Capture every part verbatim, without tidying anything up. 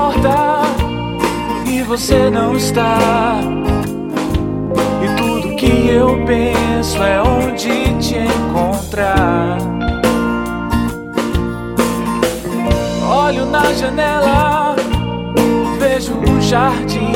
porta e você não está. E tudo que eu penso é onde te encontrar. Olho na janela, vejo um jardim.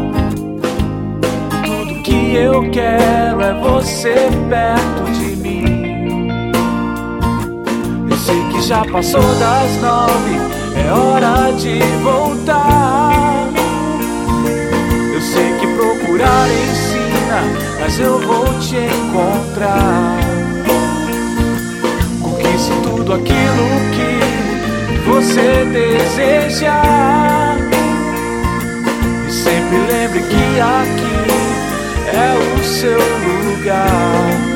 Tudo que eu quero é você perto de mim. Eu sei que já passou das nove, é hora de voltar. Eu sei que procurar ensina, mas eu vou te encontrar. Conquiste tudo aquilo que você deseja. E sempre lembre que aqui é o seu lugar.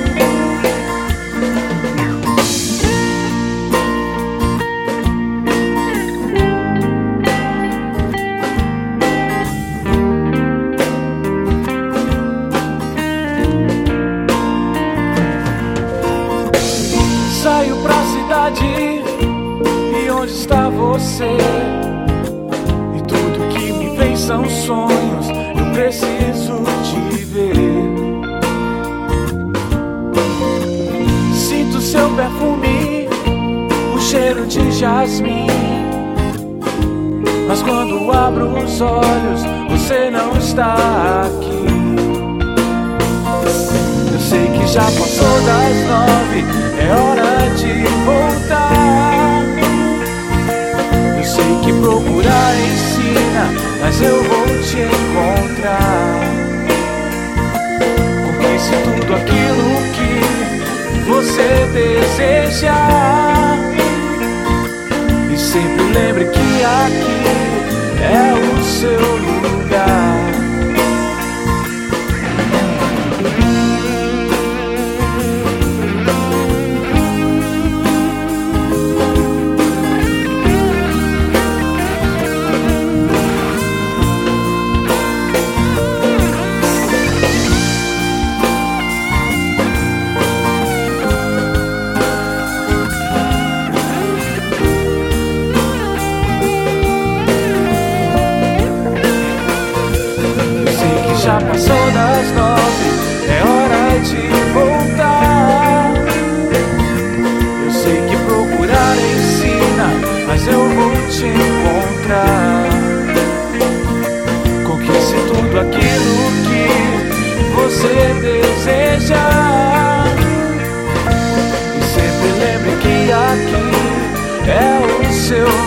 Saio pra cidade, e onde está você? E tudo que me vem são sonhos, eu preciso te ver. Sinto seu perfume, o cheiro de jasmim. Mas quando abro os olhos, você não está aqui. Eu sei que já passou das nove, é hora de voltar. Eu sei que procurar ensina, mas eu vou te encontrar. Conquiste tudo aquilo que você deseja. E sempre lembre que aqui é o seu lugar. Já passou das nove, é hora de voltar. Eu sei que procurar ensina, mas eu vou te encontrar. Conquiste tudo aquilo que você deseja. E sempre lembre que aqui é o seu